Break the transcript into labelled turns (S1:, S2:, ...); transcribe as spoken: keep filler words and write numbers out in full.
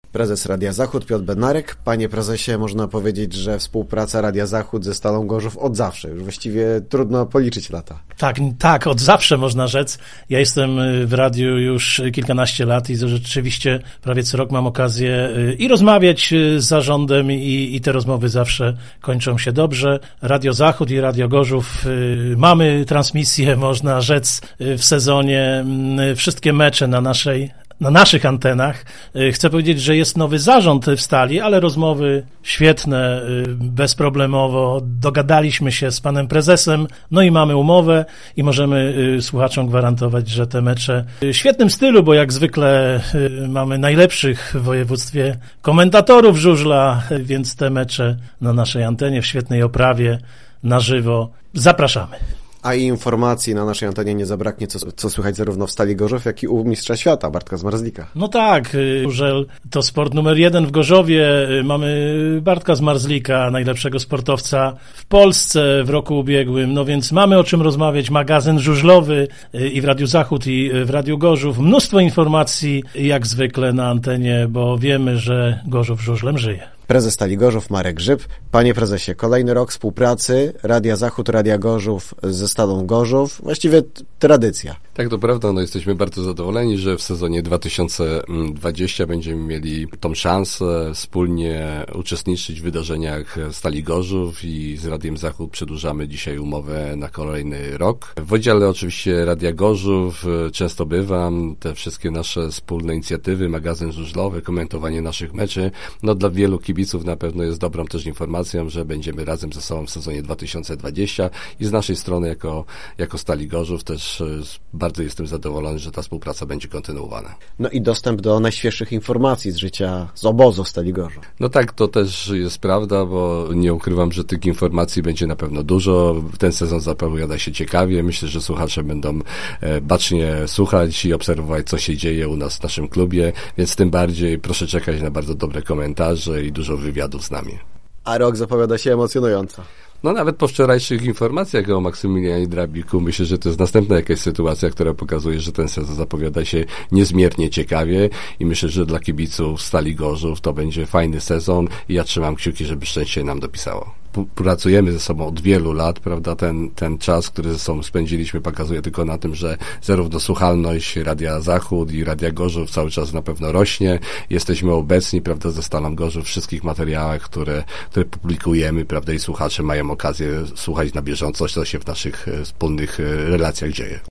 S1: Prezes Radia Zachód Piotr Bednarek. Panie prezesie, można powiedzieć, że współpraca Radia Zachód ze Stalą Gorzów od zawsze. Już właściwie trudno policzyć lata.
S2: Tak, tak, od zawsze można rzec. Ja jestem w radiu już kilkanaście lat i rzeczywiście prawie co rok mam okazję i rozmawiać z zarządem i, i te rozmowy zawsze kończą się dobrze. Radio Zachód i Radio Gorzów mamy transmisję, można rzec, w sezonie. Wszystkie mecze na naszej na naszych antenach. Chcę powiedzieć, że jest nowy zarząd w Stali, ale rozmowy świetne, bezproblemowo. Dogadaliśmy się z panem prezesem, no i mamy umowę i możemy słuchaczom gwarantować, że te mecze w świetnym stylu, bo jak zwykle mamy najlepszych w województwie komentatorów żużla, więc te mecze na naszej antenie w świetnej oprawie, na żywo. Zapraszamy.
S1: A i informacji na naszej antenie nie zabraknie, co, co słychać zarówno w Stali Gorzów, jak i u mistrza świata, Bartka Zmarzlika.
S2: No tak, żużel to sport numer jeden w Gorzowie. Mamy Bartka Zmarzlika, najlepszego sportowca w Polsce w roku ubiegłym. No więc mamy o czym rozmawiać. Magazyn żużlowy i w Radiu Zachód, i w Radiu Gorzów. Mnóstwo informacji, jak zwykle na antenie, bo wiemy, że Gorzów żużlem żyje.
S1: Prezes Stali Gorzów Marek Grzyb. Panie prezesie, kolejny rok współpracy Radia Zachód, Radia Gorzów ze Stalą Gorzów. Właściwie t- tradycja.
S3: Tak, to prawda. No, jesteśmy bardzo zadowoleni, że w sezonie dwa tysiące dwudziestym będziemy mieli tą szansę wspólnie uczestniczyć w wydarzeniach Stali Gorzów i z Radiem Zachód przedłużamy dzisiaj umowę na kolejny rok. W oddziale oczywiście Radia Gorzów często bywam. Te wszystkie nasze wspólne inicjatywy, magazyn żużlowy, komentowanie naszych meczy, no dla wielu kibiców na pewno jest dobrą też informacją, że będziemy razem ze sobą w sezonie dwa tysiące dwudziestym i z naszej strony jako, jako Stali Gorzów też bardzo jestem zadowolony, że ta współpraca będzie kontynuowana.
S1: No i dostęp do najświeższych informacji z życia, z obozu Stali Gorzów.
S3: No tak, to też jest prawda, bo nie ukrywam, że tych informacji będzie na pewno dużo. Ten sezon zapowiada się ciekawie. Myślę, że słuchacze będą bacznie słuchać i obserwować, co się dzieje u nas w naszym klubie, więc tym bardziej proszę czekać na bardzo dobre komentarze i dużo wywiadów z nami.
S1: A rok zapowiada się emocjonująco.
S3: No nawet po wczorajszych informacjach o Maksymilianie Drabiku myślę, że to jest następna jakaś sytuacja, która pokazuje, że ten sezon zapowiada się niezmiernie ciekawie i myślę, że dla kibiców Stali Gorzów to będzie fajny sezon i ja trzymam kciuki, żeby szczęście nam dopisało. Pracujemy ze sobą od wielu lat, prawda, ten, ten czas, który ze sobą spędziliśmy, pokazuje tylko na tym, że zarówno słuchalność Radia Zachód i Radia Gorzów cały czas na pewno rośnie. Jesteśmy obecni, prawda, ze Stalą Gorzów w wszystkich materiałach, które, które publikujemy, prawda, i słuchacze mają okazję słuchać na bieżąco, co się w naszych wspólnych relacjach dzieje.